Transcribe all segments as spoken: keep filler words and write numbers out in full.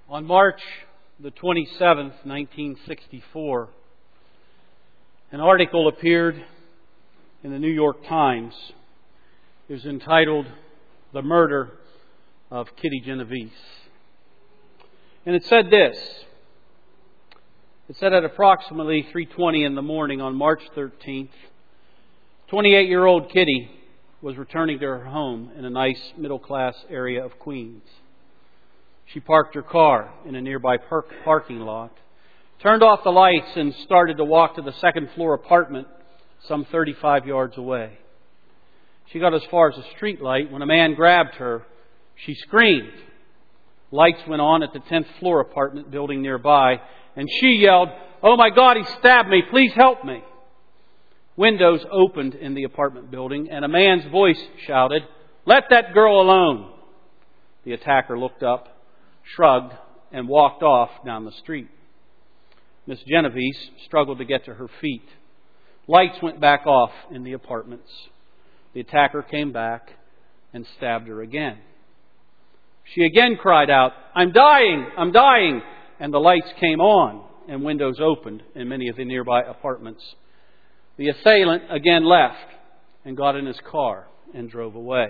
On March the twenty-seventh, nineteen sixty-four, an article appeared in the New York Times. It was entitled, "The Murder of Kitty Genovese." And it said this. It said at approximately three twenty in the morning on March thirteenth, twenty-eight-year-old Kitty was returning to her home in a nice middle-class area of Queens. She parked her car in a nearby park- parking lot, turned off the lights, and started to walk to the second-floor apartment some thirty-five yards away. She got as far as a street light when a man grabbed her. She screamed. Lights went on at the tenth-floor apartment building nearby, and she yelled, "Oh my God, he stabbed me! Please help me!" Windows opened in the apartment building, and a man's voice shouted, "Let that girl alone!" The attacker looked up, shrugged, and walked off down the street. Miss Genovese struggled to get to her feet. Lights went back off in the apartments. The attacker came back and stabbed her again. She again cried out, "I'm dying! I'm dying!" And the lights came on and windows opened in many of the nearby apartments. The assailant again left and got in his car and drove away.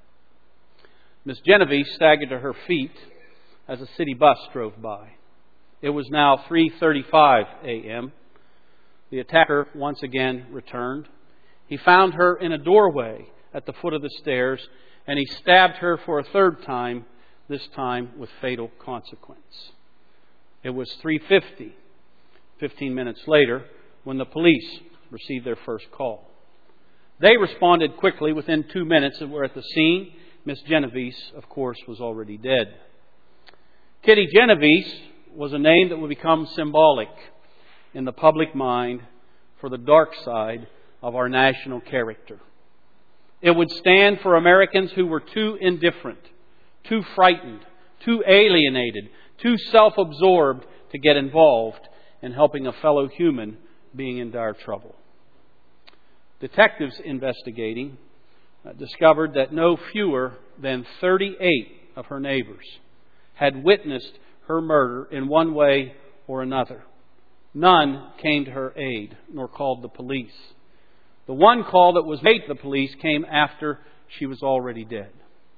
Miss Genovese staggered to her feet as a city bus drove by. It was now three thirty-five a.m. The attacker once again returned. He found her in a doorway at the foot of the stairs, and he stabbed her for a third time, this time with fatal consequence. It was three fifty, fifteen minutes later, when the police received their first call. They responded quickly. Within two minutes and were at the scene. Miss Genovese, of course, was already dead. Kitty Genovese was a name that would become symbolic in the public mind for the dark side of our national character. It would stand for Americans who were too indifferent, too frightened, too alienated, too self-absorbed to get involved in helping a fellow human being in dire trouble. Detectives investigating uh, discovered that no fewer than thirty-eight of her neighbors had witnessed her murder in one way or another. None came to her aid, nor called the police. The one call that was made to the police came after she was already dead.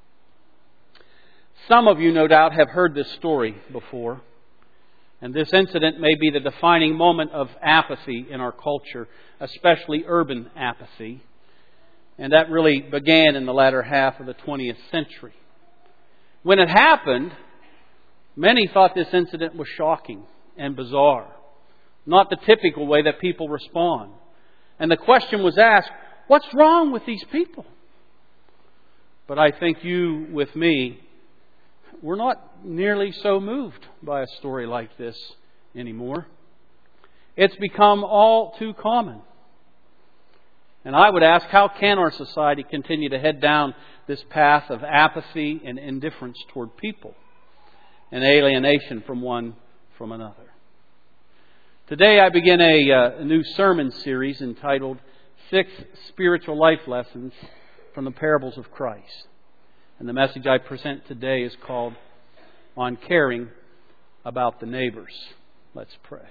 Some of you, no doubt, have heard this story before. And this incident may be the defining moment of apathy in our culture, especially urban apathy. And that really began in the latter half of the twentieth century. When it happened, many thought this incident was shocking and bizarre, not the typical way that people respond. And the question was asked, what's wrong with these people? But I think you, with me, we're not nearly so moved by a story like this anymore. It's become all too common. And I would ask, how can our society continue to head down this path of apathy and indifference toward people and alienation from one from another? Today I begin a, uh, a new sermon series entitled Six Spiritual Life Lessons from the Parables of Christ. And the message I present today is called On Caring About the Neighbors. Let's pray.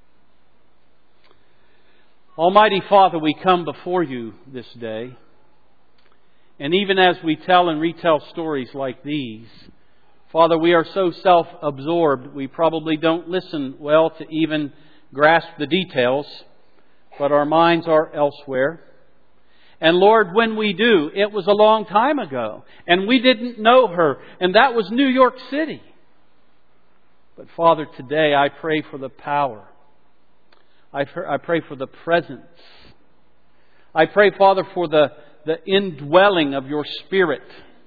Almighty Father, we come before you this day. And even as we tell and retell stories like these, Father, we are so self-absorbed we probably don't listen well to even grasp the details, but our minds are elsewhere. And Lord, when we do, it was a long time ago, and we didn't know her, and that was New York City. But Father, today I pray for the power. I pray for the presence. I pray, Father, for the, the indwelling of your Spirit.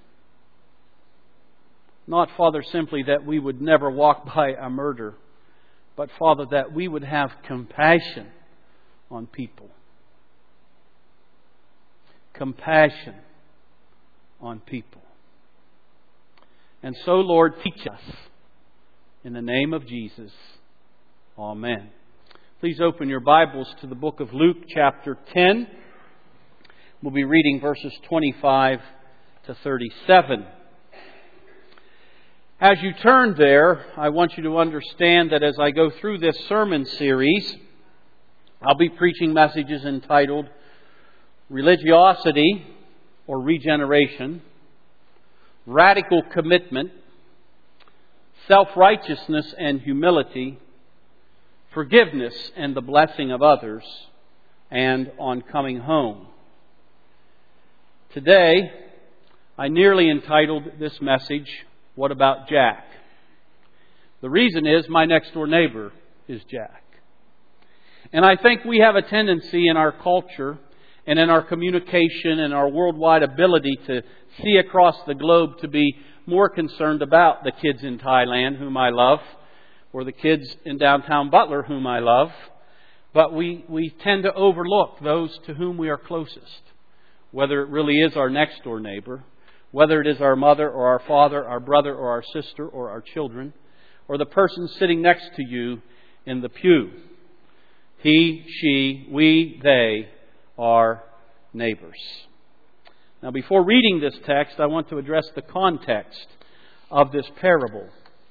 Not, Father, simply that we would never walk by a murder, but, Father, that we would have compassion on people. Compassion on people. And so, Lord, teach us. In the name of Jesus. Amen. Please open your Bibles to the book of Luke, chapter ten. We'll be reading verses twenty-five to thirty-seven. As you turn there, I want you to understand that as I go through this sermon series, I'll be preaching messages entitled Religiosity or Regeneration, Radical Commitment, Self-Righteousness and Humility, Forgiveness and the Blessing of Others, and On Coming Home. Today, I nearly entitled this message, What About Jack? The reason is my next door neighbor is Jack. And I think we have a tendency in our culture and in our communication and our worldwide ability to see across the globe to be more concerned about the kids in Thailand, whom I love, or the kids in downtown Butler, whom I love. But we, we tend to overlook those to whom we are closest, whether it really is our next door neighbor, whether it is our mother or our father, our brother or our sister or our children, or the person sitting next to you in the pew. He, she, we, they are neighbors. Now, before reading this text, I want to address the context of this parable.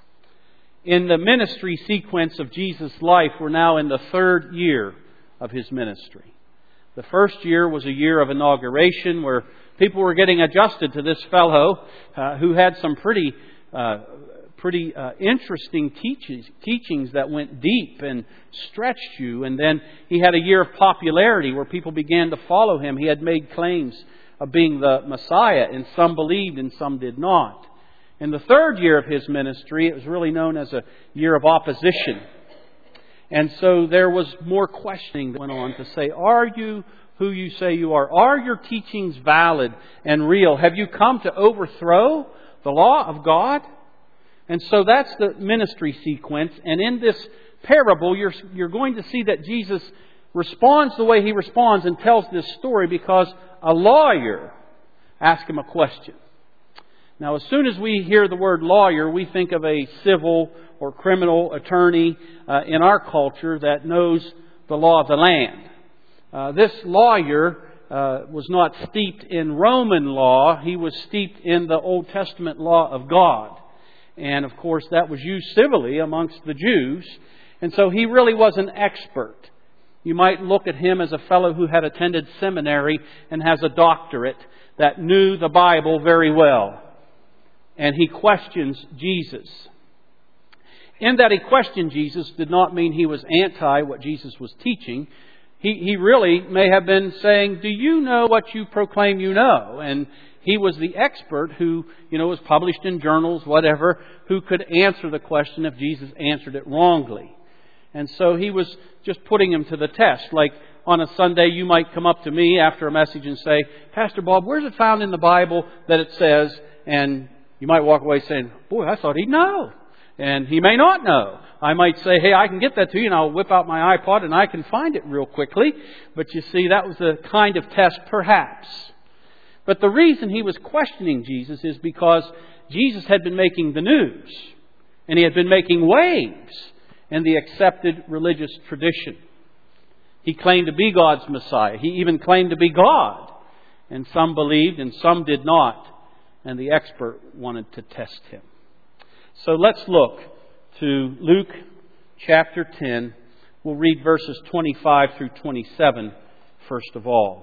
In the ministry sequence of Jesus' life, we're now in the third year of His ministry. The first year was a year of inauguration where people were getting adjusted to this fellow uh, who had some pretty uh, pretty uh, interesting teachings, teachings that went deep and stretched you. And then he had a year of popularity where people began to follow him. He had made claims of being the Messiah, and some believed and some did not. In the third year of His ministry, it was really known as a year of opposition. And so there was more questioning that went on to say, are you who you say you are? Are your teachings valid and real? Have you come to overthrow the law of God? And so that's the ministry sequence. And in this parable, you're, you're going to see that Jesus responds the way He responds and tells this story because a lawyer asked Him a question. Now, as soon as we hear the word lawyer, we think of a civil or criminal attorney uh, in our culture that knows the law of the land. Uh, this lawyer uh, was not steeped in Roman law. He was steeped in the Old Testament law of God. And, of course, that was used civilly amongst the Jews. And so he really was an expert. You might look at him as a fellow who had attended seminary and has a doctorate that knew the Bible very well. And he questions Jesus. In that he questioned Jesus did not mean he was anti what Jesus was teaching. He, he really may have been saying, do you know what you proclaim you know? And he was the expert who, you know, was published in journals, whatever, who could answer the question if Jesus answered it wrongly. And so he was just putting him to the test. Like on a Sunday, you might come up to me after a message and say, Pastor Bob, where's it found in the Bible that it says, and you might walk away saying, boy, I thought he'd know. And he may not know. I might say, hey, I can get that to you, and I'll whip out my iPod and I can find it real quickly. But you see, that was the kind of test perhaps. But the reason he was questioning Jesus is because Jesus had been making the news. And He had been making waves in the accepted religious tradition. He claimed to be God's Messiah. He even claimed to be God. And some believed and some did not. And the expert wanted to test him. So let's look to Luke chapter ten. We'll read verses twenty-five through twenty-seven first of all.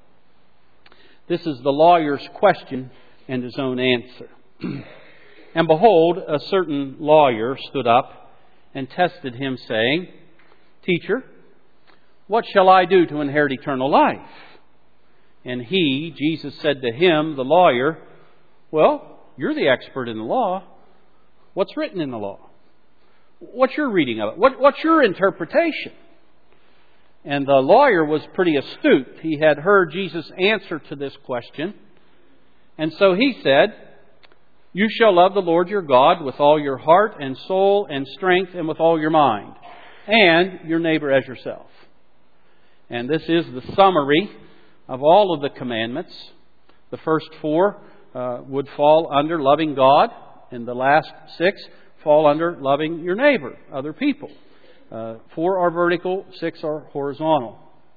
This is the lawyer's question and his own answer. And behold, a certain lawyer stood up and tested him, saying, Teacher, what shall I do to inherit eternal life? And he, Jesus, said to him, the lawyer, well, you're the expert in the law. What's written in the law? What's your reading of it? What, what's your interpretation? And the lawyer was pretty astute. He had heard Jesus' answer to this question. And so he said, You shall love the Lord your God with all your heart and soul and strength and with all your mind, and your neighbor as yourself. And this is the summary of all of the commandments. The first four uh, would fall under loving God, and the last six fall under loving your neighbor, other people. Uh, four are vertical, six are horizontal.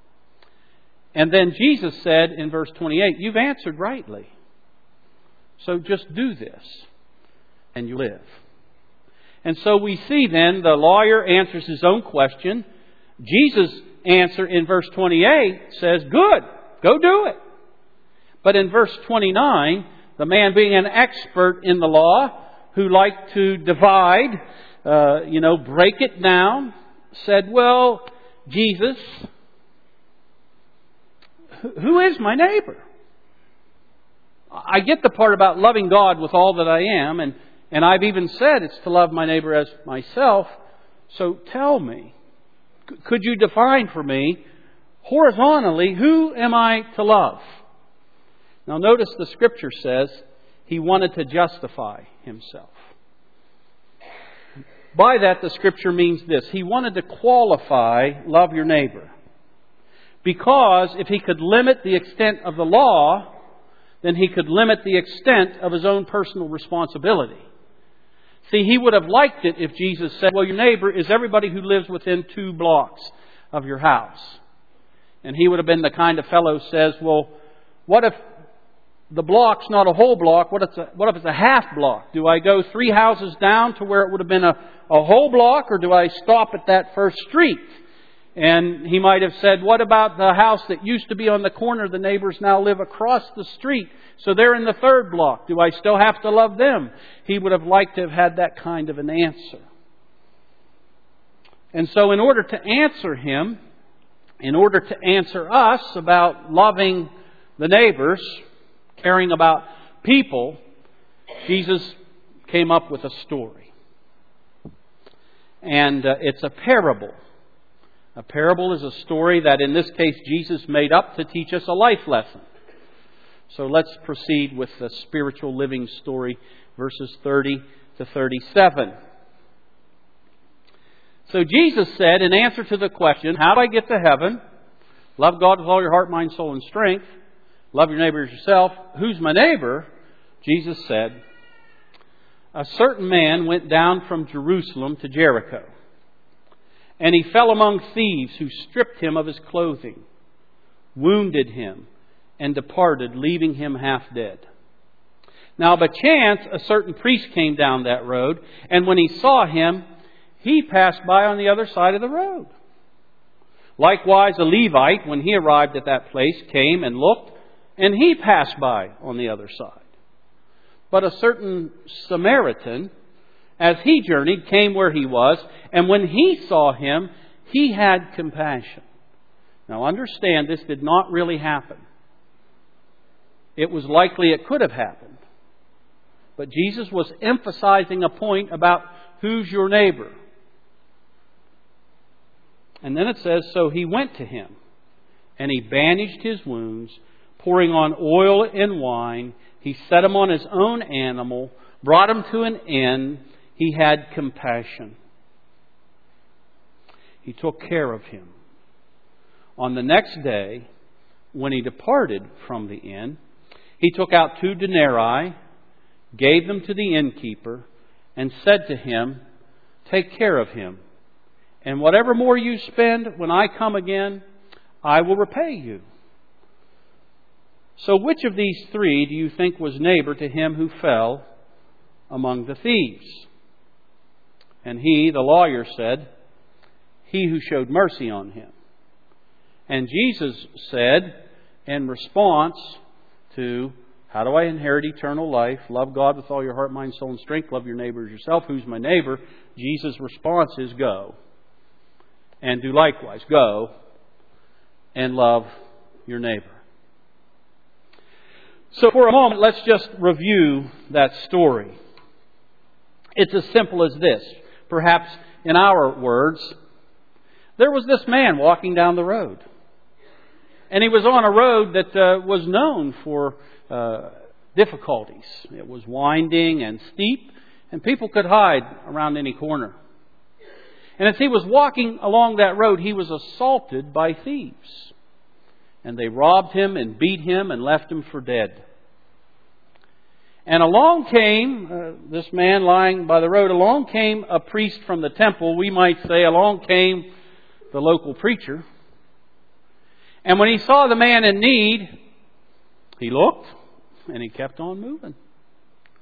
And then Jesus said in verse twenty-eight, You've answered rightly. So just do this. and you live. And so we see then the lawyer answers his own question. Jesus' answer in verse twenty-eight says, good, go do it. But in verse twenty-nine, the man being an expert in the law, who liked to divide, uh, you know, break it down, said, well, Jesus, who is my neighbor? I get the part about loving God with all that I am, and, and I've even said it's to love my neighbor as myself. So tell me, could you define for me, horizontally, who am I to love? Now notice the Scripture says he wanted to justify himself. By that, the Scripture means this. He wanted to qualify love your neighbor. Because if he could limit the extent of the law, then he could limit the extent of his own personal responsibility. See, he would have liked it if Jesus said, well, your neighbor is everybody who lives within two blocks of your house. And he would have been the kind of fellow who says, well, what if the block's not a whole block? What if it's a, what if it's a half block? Do I go three houses down to where it would have been a, a whole block, or do I stop at that first street? And he might have said, what about the house that used to be on the corner? The neighbors now live across the street, so they're in the third block. Do I still have to love them? He would have liked to have had that kind of an answer. And so in order to answer him, in order to answer us about loving the neighbors, caring about people, Jesus came up with a story. And uh, it's a parable. A parable is a story that in this case Jesus made up to teach us a life lesson. So let's proceed with the spiritual living story, verses thirty to thirty-seven. So Jesus said, in answer to the question, how do I get to heaven? Love God with all your heart, mind, soul, and strength. Love your neighbor as yourself. Who's my neighbor? Jesus said, a certain man went down from Jerusalem to Jericho. And he fell among thieves who stripped him of his clothing, wounded him, and departed, leaving him half dead. Now, by chance, a certain priest came down that road, and when he saw him, he passed by on the other side of the road. Likewise, a Levite, when he arrived at that place, came and looked, and he passed by on the other side. But a certain Samaritan, as he journeyed, came where he was, and when he saw him, he had compassion. Now understand, this did not really happen. It was likely it could have happened. But Jesus was emphasizing a point about who's your neighbor. And then it says, so he went to him, and he bandaged his wounds, pouring on oil and wine. He set him on his own animal, brought him to an inn. He had compassion. He took care of him. On the next day, when he departed from the inn, he took out two denarii, gave them to the innkeeper, and said to him, take care of him, and whatever more you spend, when I come again, I will repay you. So which of these three do you think was neighbor to him who fell among the thieves? And he, the lawyer, said, he who showed mercy on him. And Jesus said, in response to, how do I inherit eternal life? Love God with all your heart, mind, soul, and strength. Love your neighbor as yourself. Who's my neighbor? Jesus' response is, go. And do likewise. Go and love your neighbor. So for a moment, let's just review that story. It's as simple as this. Perhaps in our words, there was this man walking down the road. And he was on a road that uh, was known for uh, difficulties. It was winding and steep, and people could hide around any corner. And as he was walking along that road, he was assaulted by thieves. And they robbed him and beat him and left him for dead. And along came, uh, this man lying by the road, along came a priest from the temple. We might say along came the local preacher. And when he saw the man in need, he looked and he kept on moving.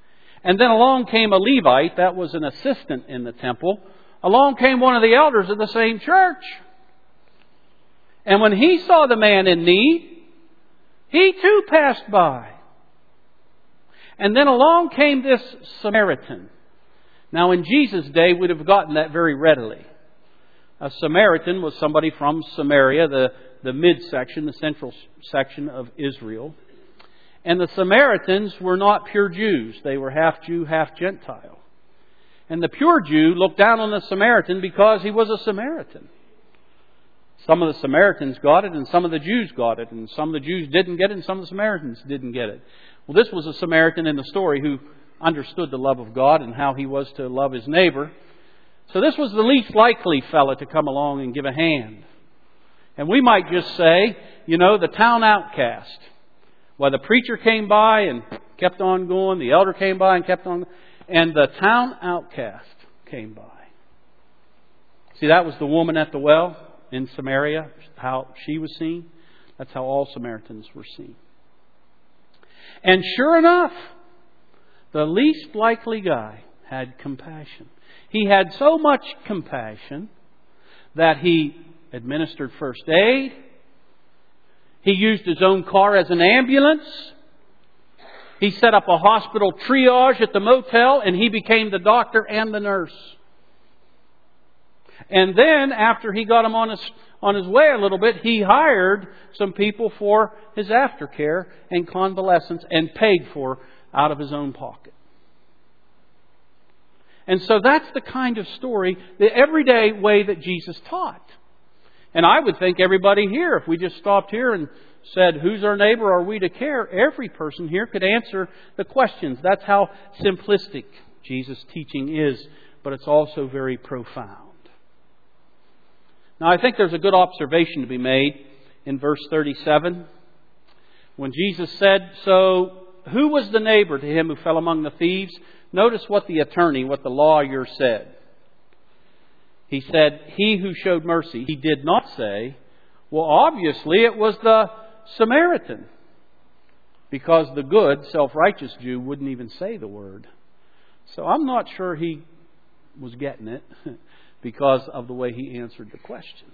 And then along came a Levite, that was an assistant in the temple. Along came one of the elders of the same church. And when he saw the man in need, he too passed by. And then along came this Samaritan. Now in Jesus' day, we'd have gotten that very readily. A Samaritan was somebody from Samaria, the, the midsection, the central section of Israel. And the Samaritans were not pure Jews. They were half Jew, half Gentile. And the pure Jew looked down on the Samaritan because he was a Samaritan. Some of the Samaritans got it and some of the Jews got it. And some of the Jews didn't get it and some of the Samaritans didn't get it. Well, this was a Samaritan in the story who understood the love of God and how he was to love his neighbor. So this was the least likely fella to come along and give a hand. And we might just say, you know, the town outcast. Well, the preacher came by and kept on going. The elder came by and kept on. And the town outcast came by. See, that was the woman at the well in Samaria, how she was seen. That's how all Samaritans were seen. And sure enough, the least likely guy had compassion. He had so much compassion that he administered first aid. He used his own car as an ambulance. He set up a hospital triage at the motel, and he became the doctor and the nurse. And then, after he got him on his, on his way a little bit, he hired some people for his aftercare and convalescence and paid for out of his own pocket. And so that's the kind of story, the everyday way that Jesus taught. And I would think everybody here, if we just stopped here and said, who's our neighbor, are we to care? Every person here could answer the questions. That's how simplistic Jesus' teaching is, but it's also very profound. Now I think there's a good observation to be made in verse thirty-seven. When Jesus said, so who was the neighbor to him who fell among the thieves? Notice what the attorney, what the lawyer said. He said, he who showed mercy. He did not say, well, obviously it was the Samaritan. Because the good, self-righteous Jew wouldn't even say the word. So I'm not sure he was getting it because of the way he answered the question.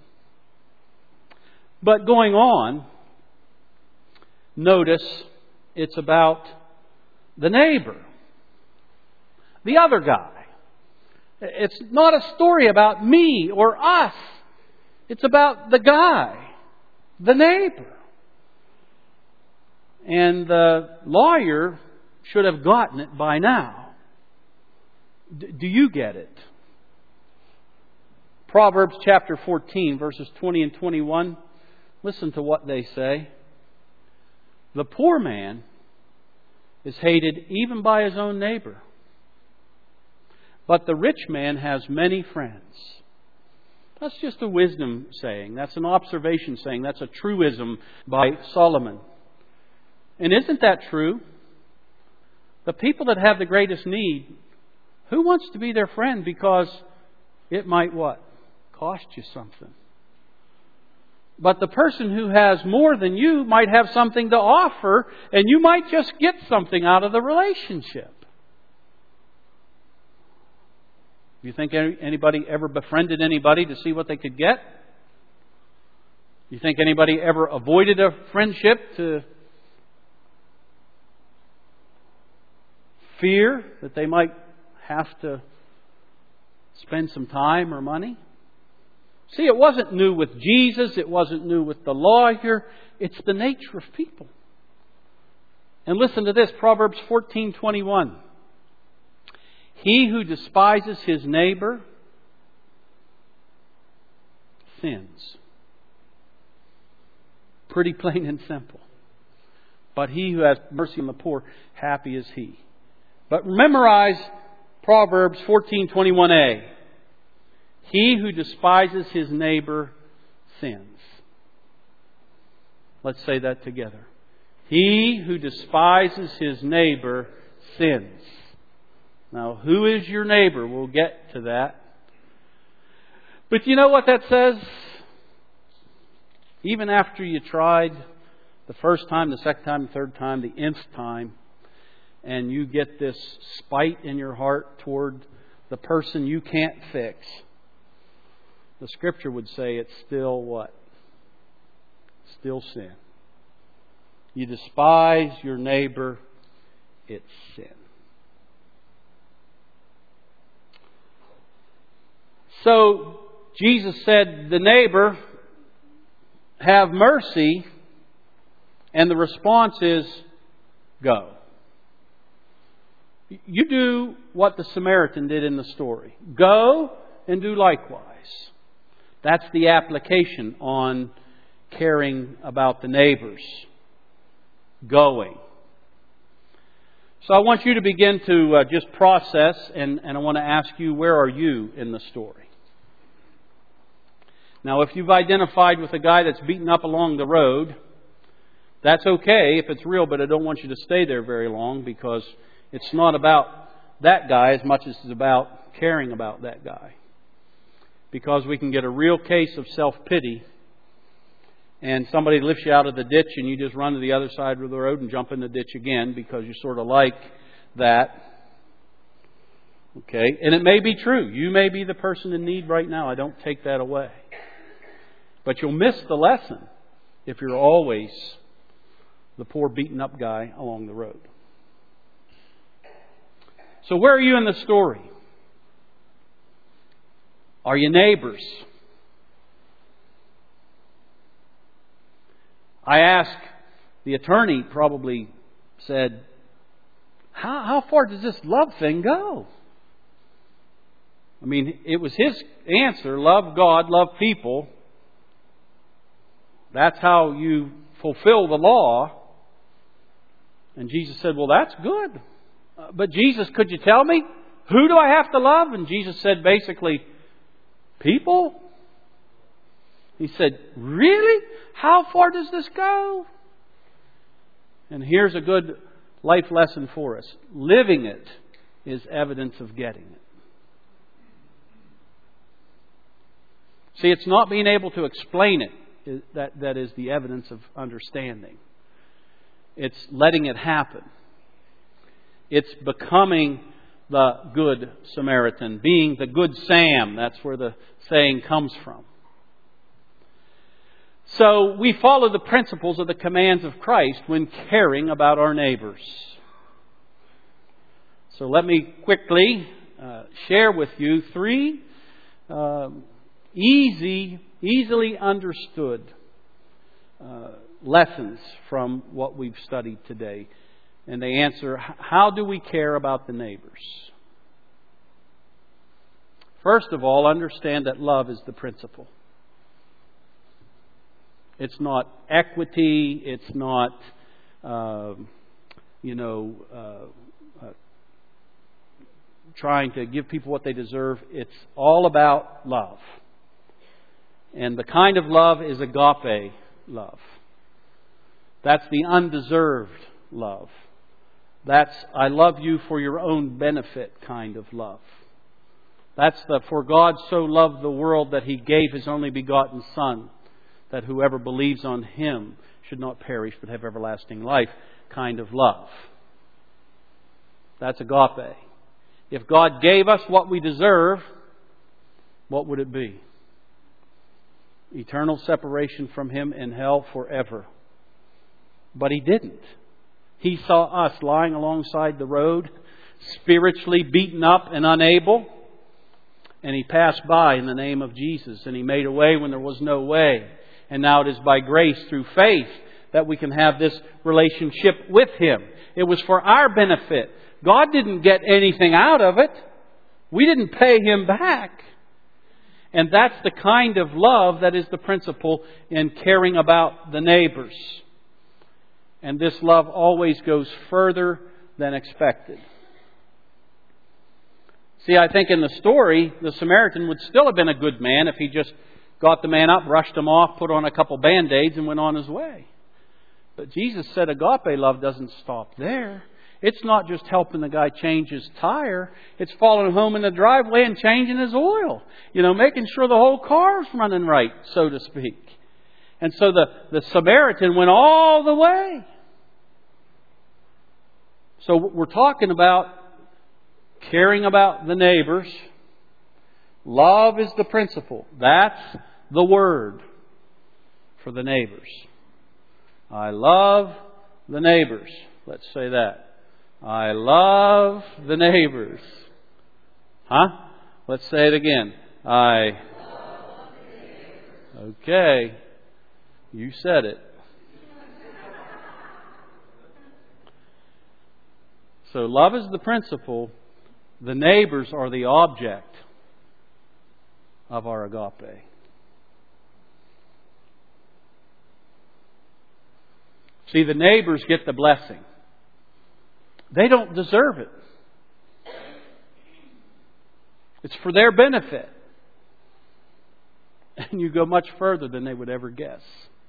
But going on, notice it's about the neighbor. The other guy. It's not a story about me or us. It's about the guy, the neighbor. And the lawyer should have gotten it by now. D- do you get it? Proverbs chapter fourteen, verses twenty and twenty-one. Listen to what they say. The poor man is hated even by his own neighbor, but the rich man has many friends. That's just a wisdom saying. That's an observation saying. That's a truism by Solomon. And isn't that true? The people that have the greatest need, who wants to be their friend because it might what? Cost you something. But the person who has more than you might have something to offer, and you might just get something out of the relationship. You think anybody ever befriended anybody to see what they could get? You think anybody ever avoided a friendship to fear that they might have to spend some time or money? See, it wasn't new with Jesus. It wasn't new with the lawyer. It's the nature of people. And listen to this, Proverbs fourteen twenty-one. He who despises his neighbor sins. Pretty plain and simple. But he who has mercy on the poor, happy is he. But memorize Proverbs fourteen twenty-one a. He who despises his neighbor sins. Let's say that together. He who despises his neighbor sins. Now, who is your neighbor? We'll get to that. But you know what that says? Even after you tried the first time, the second time, the third time, the nth time, and you get this spite in your heart toward the person you can't fix, the Scripture would say it's still what? Still sin. You despise your neighbor, it's sin. So Jesus said, the neighbor, have mercy, and the response is, go. You do what the Samaritan did in the story. Go and do likewise. That's the application on caring about the neighbors. Going. So I want you to begin to uh, just process, and, and I want to ask you, where are you in the story? Now, if you've identified with a guy that's beaten up along the road, that's okay if it's real, but I don't want you to stay there very long, because it's not about that guy as much as it's about caring about that guy. Because we can get a real case of self-pity, and somebody lifts you out of the ditch and you just run to the other side of the road and jump in the ditch again because you sort of like that. Okay? And it may be true. You may be the person in need right now. I don't take that away. But you'll miss the lesson if you're always the poor beaten up guy along the road. So where are you in the story? Are you neighbors? I asked, the attorney probably said, how, how far does this love thing go? I mean, it was his answer, love God, love people. That's how you fulfill the law. And Jesus said, well, that's good. Uh, but Jesus, could you tell me? Who do I have to love? And Jesus said basically, people? He said, really? How far does this go? And here's a good life lesson for us. Living it is evidence of getting it. See, it's not being able to explain it that, that is the evidence of understanding. It's letting it happen. It's becoming the good Samaritan, being the good Sam. That's where the saying comes from. So we follow the principles of the commands of Christ when caring about our neighbors. So let me quickly uh, share with you three uh, easy, easily understood uh, lessons from what we've studied today. And they answer, how do we care about the neighbors? First of all, understand that love is the principle. It's not equity. It's not, uh, you know, uh, uh, trying to give people what they deserve. It's all about love. And the kind of love is agape love. That's the undeserved love. That's, I love you for your own benefit kind of love. That's the, for God so loved the world that He gave His only begotten Son, that whoever believes on Him should not perish but have everlasting life kind of love. That's agape. If God gave us what we deserve, what would it be? Eternal separation from Him in hell forever. But He didn't. He saw us lying alongside the road, spiritually beaten up and unable. And He passed by in the name of Jesus. And He made a way when there was no way. And now it is by grace through faith that we can have this relationship with Him. It was for our benefit. God didn't get anything out of it. We didn't pay Him back. And that's the kind of love that is the principle in caring about the neighbors. And this love always goes further than expected. See, I think in the story, the Samaritan would still have been a good man if he just got the man up, brushed him off, put on a couple Band-Aids and went on his way. But Jesus said agape love doesn't stop there. It's not just helping the guy change his tire. It's following home in the driveway and changing his oil. You know, making sure the whole car's running right, so to speak. And so the, the Samaritan went all the way. So we're talking about caring about the neighbors. Love is the principle. That's the word for the neighbors. I love the neighbors. Let's say that. I love the neighbors. Huh? Let's say it again. I. Okay. You said it. So love is the principle. The neighbors are the object of our agape. See, the neighbors get the blessing. They don't deserve it. It's for their benefit. And you go much further than they would ever guess.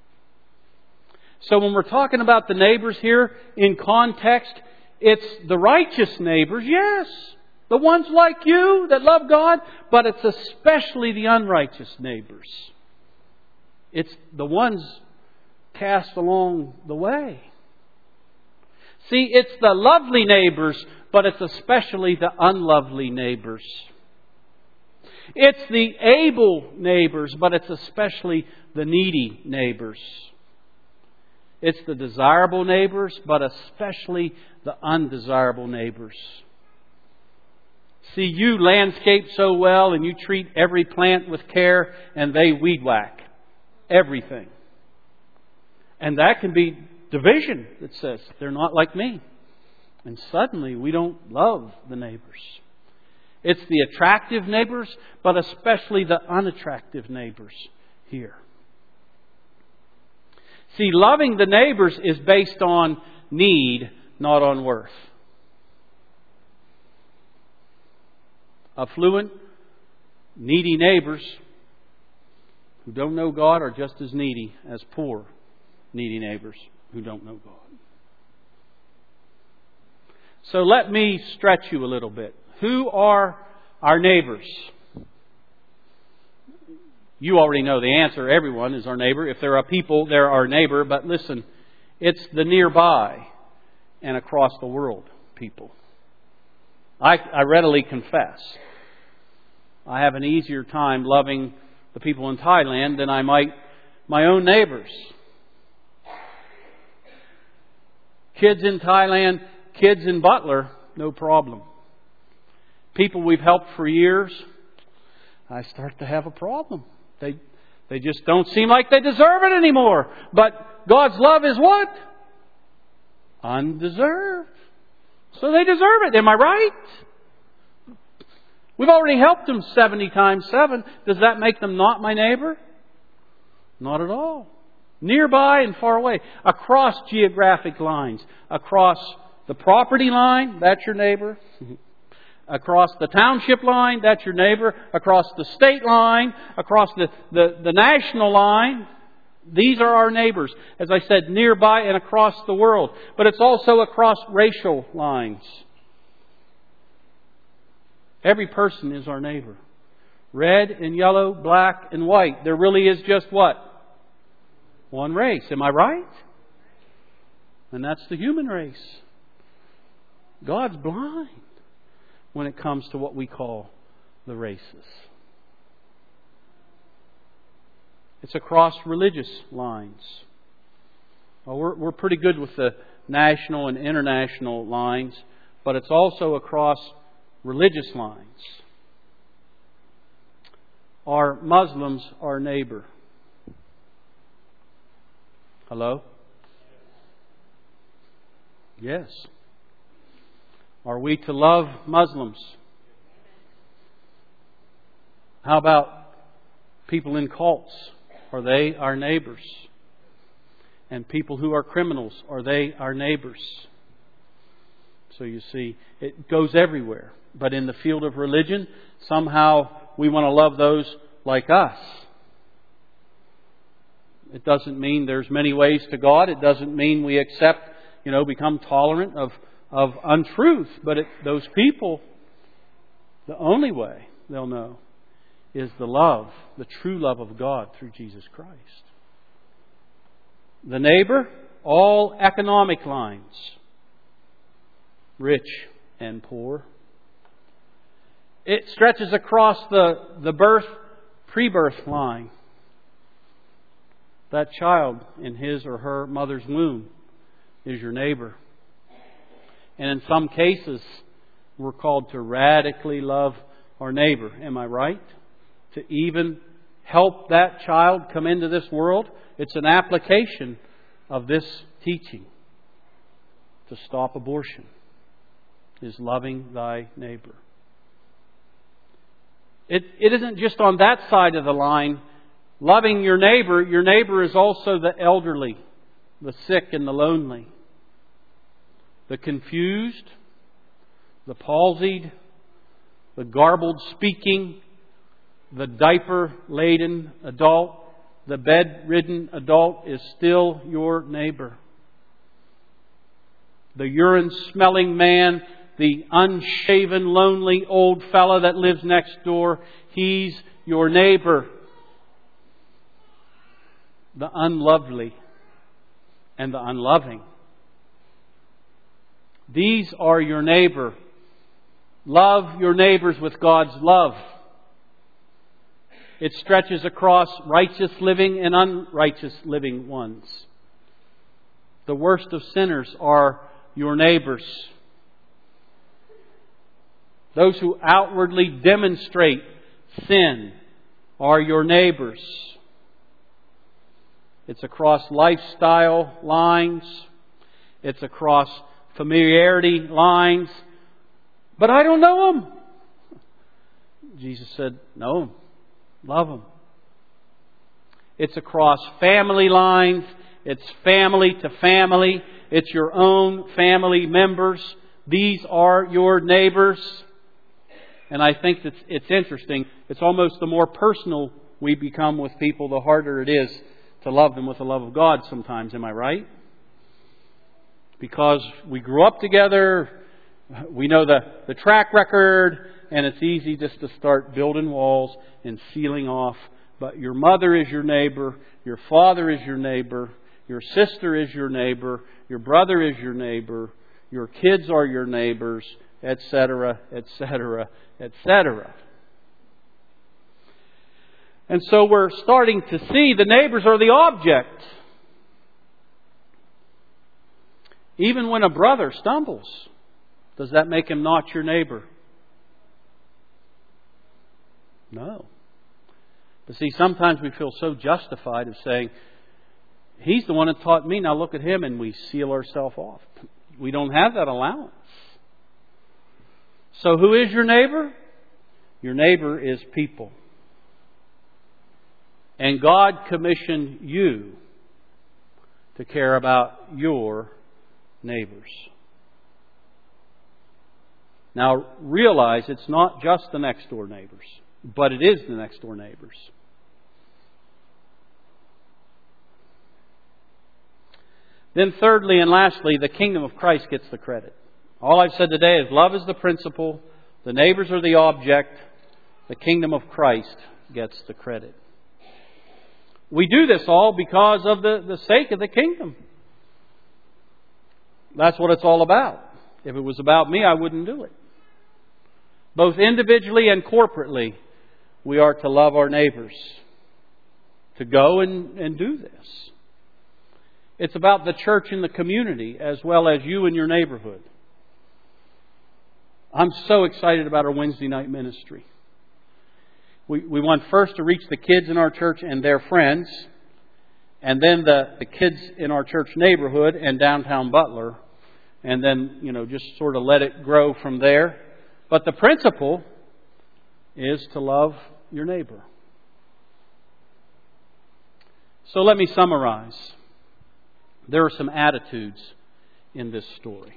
So when we're talking about the neighbors here, in context, it's the righteous neighbors, yes. The ones like you that love God, but it's especially the unrighteous neighbors. It's the ones cast along the way. See, it's the lovely neighbors, but it's especially the unlovely neighbors. It's the able neighbors, but it's especially the needy neighbors. It's the desirable neighbors, but especially the undesirable neighbors. See, you landscape so well and you treat every plant with care, and they weed whack everything. And that can be division that says they're not like me. And suddenly we don't love the neighbors. It's the attractive neighbors, but especially the unattractive neighbors here. See, loving the neighbors is based on need, not on worth. Affluent, needy neighbors who don't know God are just as needy as poor, needy neighbors who don't know God. So let me stretch you a little bit. Who are our neighbors? You already know the answer. Everyone is our neighbor. If there are people, they're our neighbor. But listen, it's the nearby and across the world people. I, I readily confess, I have an easier time loving the people in Thailand than I might my own neighbors. Kids in Thailand, kids in Butler, no problem. People we've helped for years, I start to have a problem. They they just don't seem like they deserve it anymore. But God's love is what? Undeserved. So they deserve it. Am I right? We've already helped them seventy times seven. Does that make them not my neighbor? Not at all. Nearby and far away. Across geographic lines. Across the property line, that's your neighbor. Across the township line, that's your neighbor. Across the state line, across the, the, the national line, these are our neighbors. As I said, nearby and across the world. But it's also across racial lines. Every person is our neighbor. Red and yellow, black and white. There really is just what? One race. Am I right? And that's the human race. God's blind when it comes to what we call the races. It's across religious lines. Well, we're, we're pretty good with the national and international lines, but it's also across religious lines. Are Muslims our neighbor? Hello? Yes. Are we to love Muslims? How about people in cults? Are they our neighbors? And people who are criminals, are they our neighbors? So you see, it goes everywhere. But in the field of religion, somehow we want to love those like us. It doesn't mean there's many ways to God. It doesn't mean we accept, you know, become tolerant of, of untruth. But it, those people, the only way they'll know is the love, the true love of God through Jesus Christ. The neighbor, all economic lines. rich and poor. It stretches across the, the birth, pre-birth line. That child in his or her mother's womb is your neighbor. And in some cases, we're called to radically love our neighbor. Am I right? To even help that child come into this world. It's an application of this teaching. To stop abortion is loving thy neighbor. It, it isn't just on that side of the line. Loving your neighbor, your neighbor is also the elderly, the sick and the lonely, the confused, the palsied, the garbled speaking, the diaper-laden adult, the bedridden adult is still your neighbor. The urine-smelling man, the unshaven, lonely old fella that lives next door, he's your neighbor. The unlovely and the unloving. These are your neighbor. Love your neighbors with God's love. It stretches across righteous living and unrighteous living ones. The worst of sinners are your neighbors. Those who outwardly demonstrate sin are your neighbors. It's across lifestyle lines. It's across familiarity lines. But I don't know them. Jesus said, no, love them. It's across family lines. It's family to family. It's your own family members. These are your neighbors. And I think that it's interesting. It's almost the more personal we become with people, the harder it is to love them with the love of God sometimes. Am I right? Because we grew up together. We know the, the track record. And it's easy just to start building walls and sealing off. But your mother is your neighbor. Your father is your neighbor. Your sister is your neighbor. Your brother is your neighbor. Your kids are your neighbors, et cetera, et cetera, et cetera. And so we're starting to see the neighbors are the object. Even when a brother stumbles, does that make him not your neighbor? No. But see, sometimes we feel so justified of saying, he's the one that taught me, now look at him, and we seal ourselves off. We don't have that allowance. So who is your neighbor? Your neighbor is people. And God commissioned you to care about your neighbors. Now realize it's not just the next door neighbors, but it is the next door neighbors. Then thirdly and lastly, the kingdom of Christ gets the credit. All I've said today is love is the principle, the neighbors are the object, the kingdom of Christ gets the credit. We do this all because of the, the sake of the kingdom. That's what it's all about. If it was about me, I wouldn't do it. Both individually and corporately, we are to love our neighbors. To go and, and do this. It's about the church and the community as well as you and your neighborhood. I'm so excited about our Wednesday night ministry. We, we want first to reach the kids in our church and their friends, and then the, the kids in our church neighborhood and downtown Butler, and then, you know, just sort of let it grow from there. But the principle is to love your neighbor. So let me summarize. There are some attitudes in this story.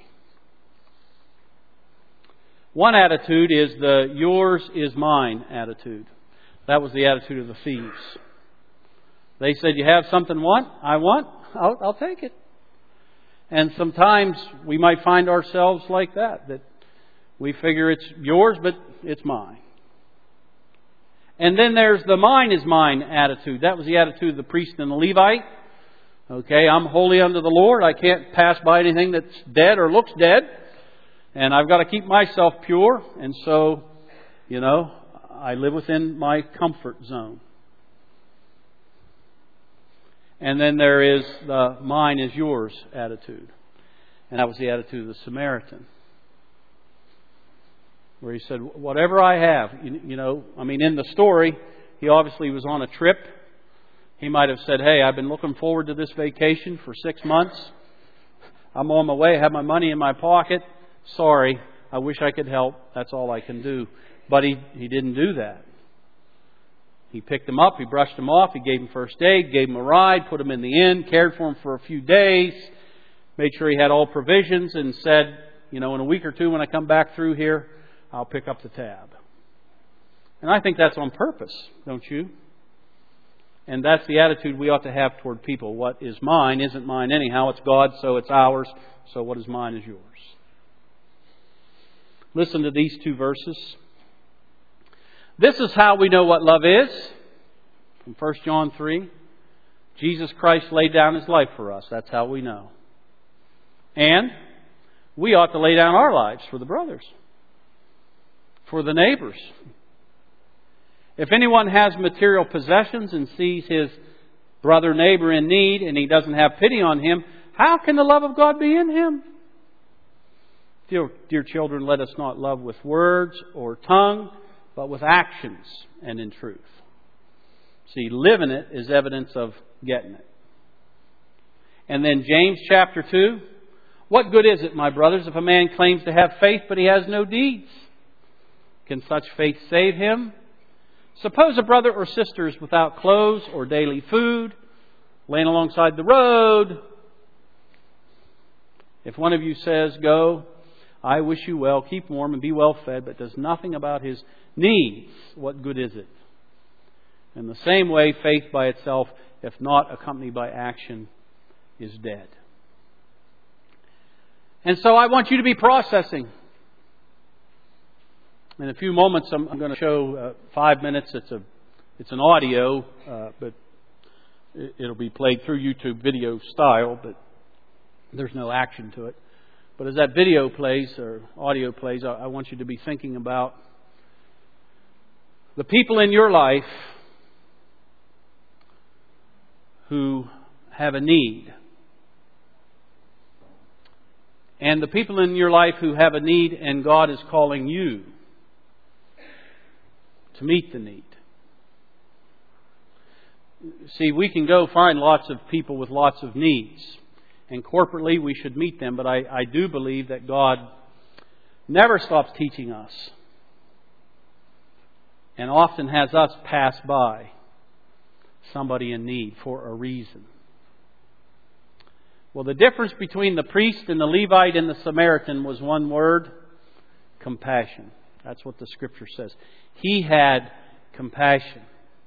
One attitude is the yours is mine attitude. That was the attitude of the thieves. They said, you have something want? I want? I'll, I'll take it. And sometimes we might find ourselves like that, that we figure it's yours, but it's mine. And then there's the mine is mine attitude. That was the attitude of the priest and the Levite. Okay, I'm holy unto the Lord. I can't pass by anything that's dead or looks dead. And I've got to keep myself pure. And so, you know, I live within my comfort zone. And then there is the mine is yours attitude. And that was the attitude of the Samaritan. Where he said, whatever I have, you, you know, I mean, in the story, he obviously was on a trip. He might have said, hey, I've been looking forward to this vacation for six months. I'm on my way. I have my money in my pocket. Sorry, I wish I could help. That's all I can do. But he, he didn't do that. He picked him up. He brushed him off. He gave him first aid, gave him a ride, put him in the inn, cared for him for a few days, made sure he had all provisions, and said, you know, in a week or two when I come back through here, I'll pick up the tab. And I think that's on purpose, don't you? And that's the attitude we ought to have toward people. What is mine isn't mine anyhow. It's God's, so it's ours. So what is mine is yours. Listen to these two verses. This is how we know what love is. From First John three. Jesus Christ laid down His life for us. That's how we know. And we ought to lay down our lives for the brothers. For the neighbors. If anyone has material possessions and sees his brother neighbor in need and he doesn't have pity on him, how can the love of God be in him? Dear, dear children, let us not love with words or tongue, but with actions and in truth. See, living it is evidence of getting it. And then James chapter two. What good is it, my brothers, if a man claims to have faith but he has no deeds? Can such faith save him? Suppose a brother or sister is without clothes or daily food, laying alongside the road. If one of you says, go, I wish you well, keep warm and be well fed, but does nothing about his needs, what good is it? In the same way, faith by itself, if not accompanied by action, is dead. And so I want you to be processing. In a few moments, I'm, I'm going to show uh, five minutes. It's a, it's an audio, uh, but it, it'll be played through YouTube video style, but there's no action to it. But as that video plays or audio plays, I, I want you to be thinking about the people in your life who have a need. And the people in your life who have a need and God is calling you to meet the need. See, we can go find lots of people with lots of needs. And corporately we should meet them. But I, I do believe that God never stops teaching us. And often has us pass by somebody in need for a reason. Well, the difference between the priest and the Levite and the Samaritan was one word: compassion. That's what the Scripture says. He had compassion.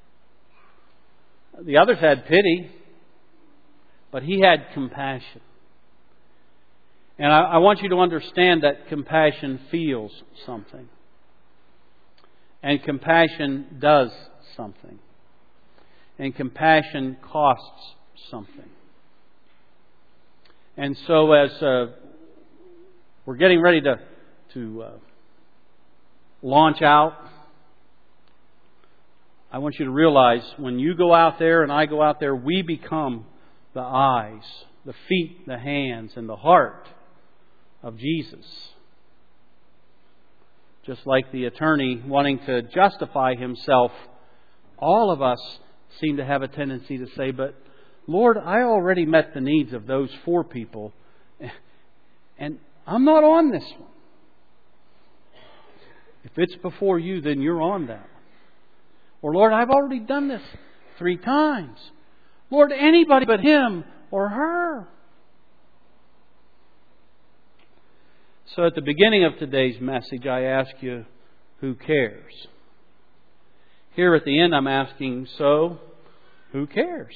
The others had pity, but he had compassion. And I, I want you to understand that compassion feels something. And compassion does something. And compassion costs something. And so as uh, we're getting ready to, to uh, launch out, I want you to realize when you go out there and I go out there, we become the eyes, the feet, the hands, and the heart of Jesus. Just like the attorney wanting to justify himself, all of us seem to have a tendency to say, but Lord, I already met the needs of those four people, and I'm not on this one. If it's before you, then you're on that one. Or Lord, I've already done this three times. Lord, anybody but him or her. So at the beginning of today's message, I ask you, who cares? Here at the end, I'm asking, so, who cares?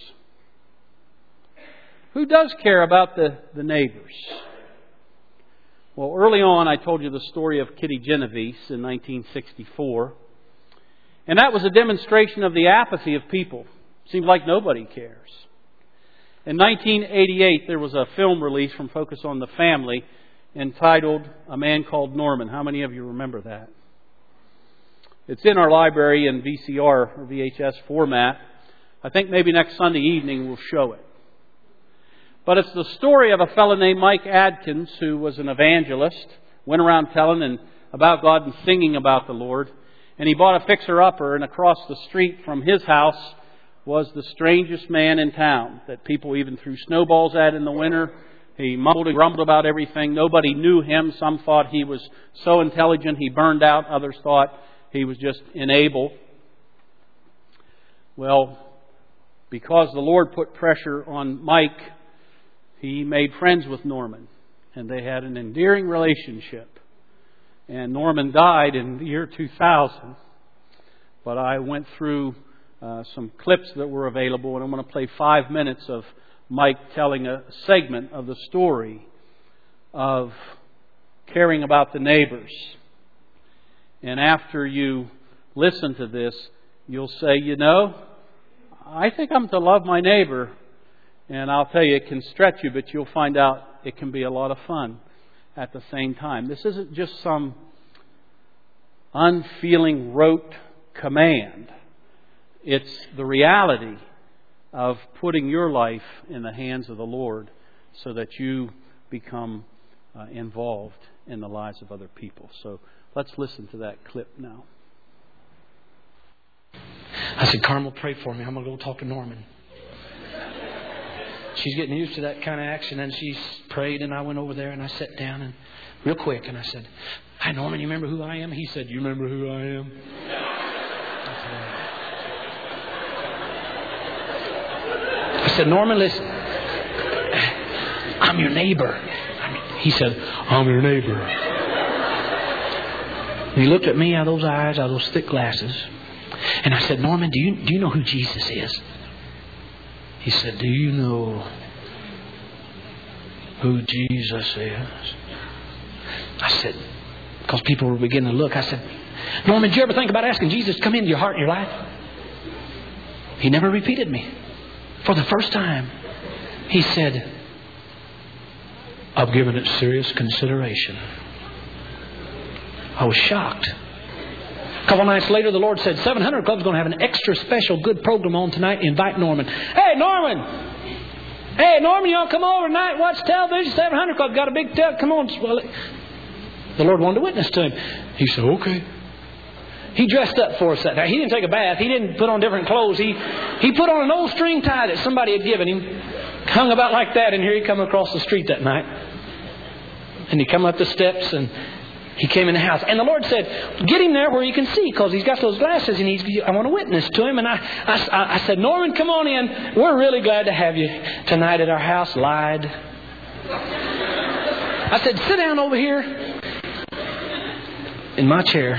Who does care about the, the neighbors? Well, early on, I told you the story of Kitty Genovese in nineteen sixty-four. And that was a demonstration of the apathy of people. Seemed like nobody cares. In nineteen eighty-eight, there was a film release from Focus on the Family. entitled A Man Called Norman. How many of you remember that? It's in our library in V C R or V H S format. I think maybe next Sunday evening we'll show it. But it's the story of a fellow named Mike Adkins, who was an evangelist, went around telling and about God and singing about the Lord. And he bought a fixer-upper, and across the street from his house was the strangest man in town that people even threw snowballs at in the winter. He mumbled and grumbled about everything. Nobody knew him. Some thought he was so intelligent he burned out. Others thought he was just unable. Well, because the Lord put pressure on Mike, he made friends with Norman, and they had an endearing relationship. And Norman died in the year two thousand. But I went through uh, some clips that were available, and I'm going to play five minutes of Mike telling a segment of the story of caring about the neighbors. And after you listen to this, you'll say, you know, I think I'm to love my neighbor. And I'll tell you, it can stretch you, but you'll find out it can be a lot of fun at the same time. This isn't just some unfeeling rote command. It's the reality of putting your life in the hands of the Lord so that you become uh, involved in the lives of other people. So let's listen to that clip now. I said, Carmel, pray for me. I'm going to go talk to Norman. She's getting used to that kind of action, and she prayed, and I went over there, and I sat down, and real quick, and I said, hi, Norman, you remember who I am? He said, you remember who I am? I said, Norman, listen, I'm your neighbor. He said, I'm your neighbor. And he looked at me out of those eyes, out of those thick glasses, and I said, Norman, do you do you know who Jesus is? He said, do you know who Jesus is? I said, because people were beginning to look, I said, Norman, did you ever think about asking Jesus to come into your heart and your life? He never repeated me. For the first time, he said, I've given it serious consideration. I was shocked. A couple nights later, the Lord said, seven hundred Club's going to have an extra special good program on tonight. Invite Norman. Hey, Norman! Hey, Norman, you want to come over tonight, watch television? seven hundred Club got a big tel. Come on. Well, the Lord wanted to witness to him. He said, okay. He dressed up for us that night. He didn't take a bath. He didn't put on different clothes. He he put on an old string tie that somebody had given him. Hung about like that. And here he come across the street that night. And he come up the steps and he came in the house. And the Lord said, get him there where he can see, because he's got those glasses and he's, I want to witness to him. And I, I, I said, Norman, come on in. We're really glad to have you tonight at our house. Lied. I said, sit down over here in my chair.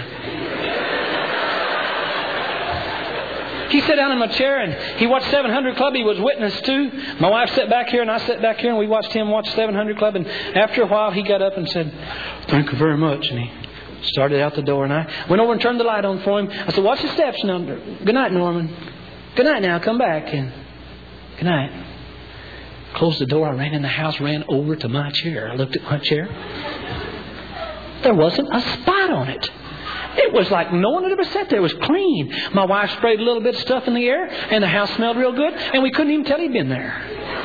He sat down in my chair and he watched seven hundred Club. He was witness to. My wife sat back here and I sat back here and we watched him watch seven hundred Club. And after a while he got up and said, thank you very much. And he started out the door and I went over and turned the light on for him. I said, watch the steps now. Good night, Norman. Good night now. Come back. And good night. Closed the door. I ran in the house, ran over to my chair. I looked at my chair. There wasn't a spot on it. It was like no one had ever sat there. It was clean. My wife sprayed a little bit of stuff in the air and the house smelled real good and we couldn't even tell he'd been there.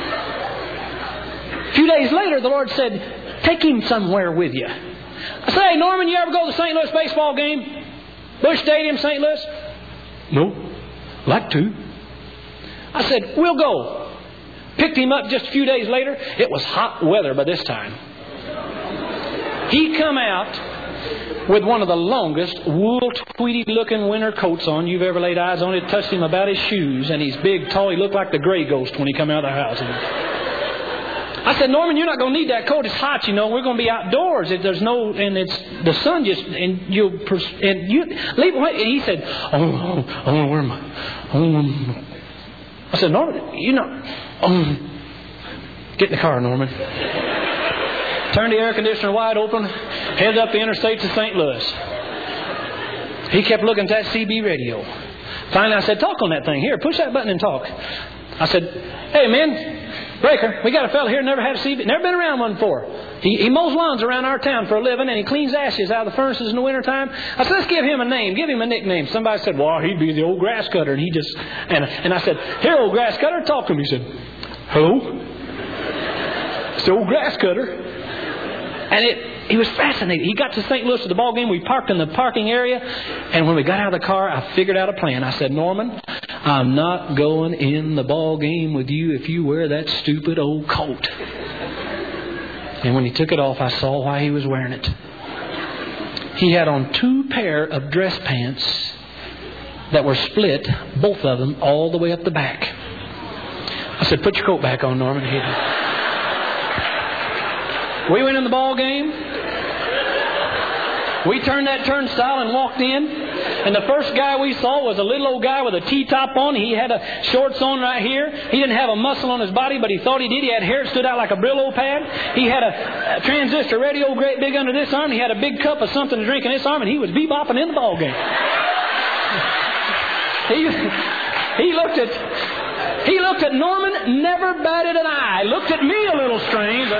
A few days later, the Lord said, take him somewhere with you. I said, hey, Norman, you ever go to the Saint Louis baseball game? Busch Stadium, Saint Louis? No. Like to. I said, we'll go. Picked him up just a few days later. It was hot weather by this time. He come out with one of the longest wool tweedy looking winter coats on you've ever laid eyes on. It touched him about his shoes, and he's big, tall. He looked like the Gray Ghost when he come out of the house. I said, Norman, you're not going to need that coat. It's hot, you know. We're going to be outdoors. If there's no, and it's the sun just, and you, and you leave. And he said, I want to wear my. I, my. I said, Norman, you know, um, get in the car, Norman. Turned the air conditioner wide open, headed up the interstate to Saint Louis. He kept looking at that C B radio. Finally, I said, talk on that thing. Here, push that button and talk. I said, hey, man, Breaker, we got a fella here never had a C V, never been around one before. He, he mows lawns around our town for a living, and he cleans ashes out of the furnaces in the wintertime. I said, let's give him a name. Give him a nickname. Somebody said, well, he'd be the old grass cutter. And he just, and, and I said, here, old grass cutter, talk to him. He said, hello? It's the old grass cutter. And it, he was fascinated. He got to Saint Louis for the ball game. We parked in the parking area. And when we got out of the car, I figured out a plan. I said, Norman, I'm not going in the ball game with you if you wear that stupid old coat. And when he took it off, I saw why he was wearing it. He had on two pair of dress pants that were split, both of them, all the way up the back. I said, put your coat back on, Norman. He did. We went in the ball game. We turned that turnstile and walked in. And the first guy we saw was a little old guy with a T-top on. He had a shorts on right here. He didn't have a muscle on his body, but he thought he did. He had hair that stood out like a Brillo pad. He had a, a transistor radio great big under this arm. He had a big cup of something to drink in this arm, and he was bebopping in the ball game. he, he looked at he looked at Norman, never batted an eye. Looked at me a little strange.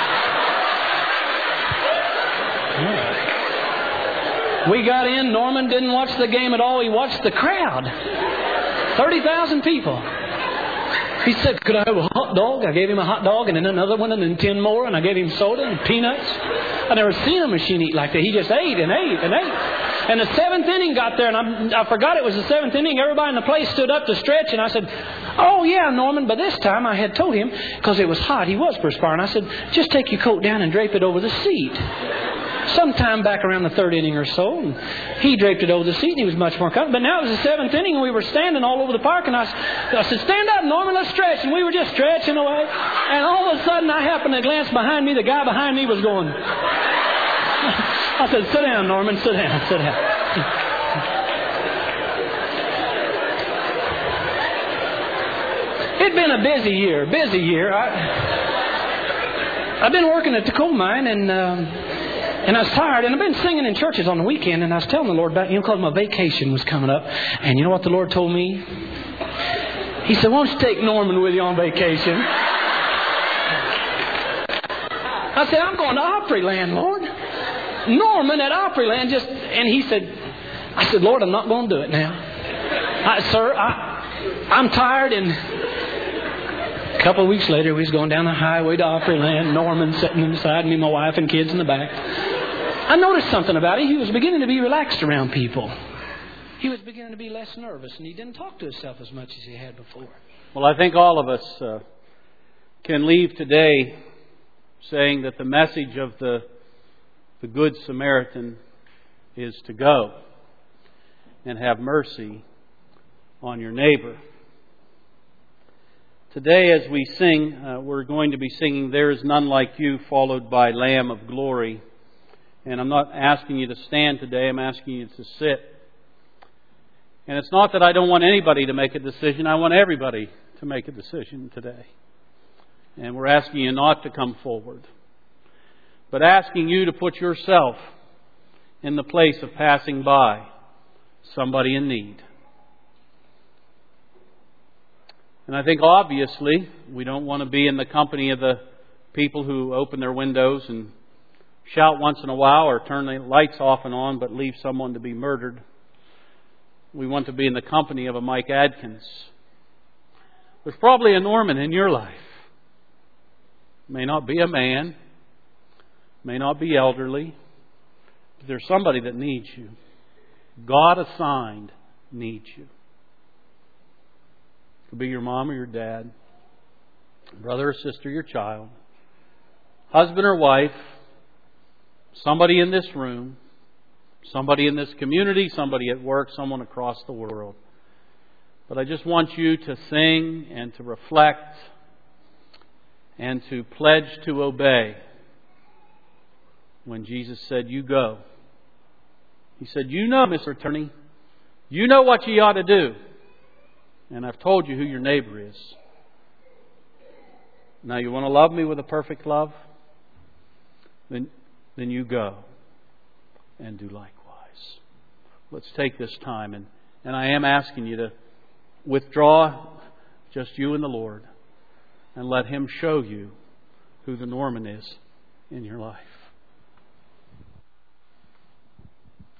We got in. Norman didn't watch the game at all. He watched the crowd. thirty thousand people. He said, could I have a hot dog? I gave him a hot dog and then another one and then ten more. And I gave him soda and peanuts. I never seen a machine eat like that. He just ate and ate and ate. And the seventh inning got there, and I, I forgot it was the seventh inning. Everybody in the place stood up to stretch. And I said, oh, yeah, Norman. But this time I had told him, because it was hot, he was perspiring. I said, just take your coat down and drape it over the seat. Sometime back around the third inning or so, and he draped it over the seat, and he was much more comfortable. But now it was the seventh inning, and we were standing all over the park, and I, I said, stand up, Norman, let's stretch. And we were just stretching away. And all of a sudden, I happened to glance behind me. The guy behind me was going. I said, sit down, Norman, sit down, sit down. It'd been a busy year, busy year. I, I've been working at the coal mine, and... Um, And I was tired, and I've been singing in churches on the weekend, and I was telling the Lord about, you know, because my vacation was coming up. And you know what the Lord told me? He said, why don't you take Norman with you on vacation? I said, I'm going to Opryland, Lord. Norman at Opryland just, and he said, I said, Lord, I'm not going to do it now. I, sir, I, I'm tired, and a couple of weeks later, we was going down the highway to Opryland. Norman sitting beside me, my wife and kids in the back. I noticed something about him. He was beginning to be relaxed around people. He was beginning to be less nervous, and he didn't talk to himself as much as he had before. Well, I think all of us uh, can leave today saying that the message of the, the Good Samaritan is to go and have mercy on your neighbor. Today, as we sing, uh, we're going to be singing There Is None Like You, followed by Lamb of Glory. And I'm not asking you to stand today, I'm asking you to sit. And it's not that I don't want anybody to make a decision, I want everybody to make a decision today. And we're asking you not to come forward, but asking you to put yourself in the place of passing by somebody in need. And I think obviously we don't want to be in the company of the people who open their windows and shout once in a while or turn the lights off and on but leave someone to be murdered. We want to be in the company of a Mike Adkins. There's probably a Norman in your life. May not be a man, may not be elderly, but there's somebody that needs you. God assigned needs you. It could be your mom or your dad, brother or sister, your child, husband or wife, somebody in this room, somebody in this community, somebody at work, someone across the world. But I just want you to sing and to reflect and to pledge to obey when Jesus said, you go. He said, you know, Mister Attorney, you know what you ought to do. And I've told you who your neighbor is. Now you want to love me with a perfect love? Then, then you go and do likewise. Let's take this time. And, and I am asking you to withdraw just you and the Lord, and let Him show you who the Norman is in your life.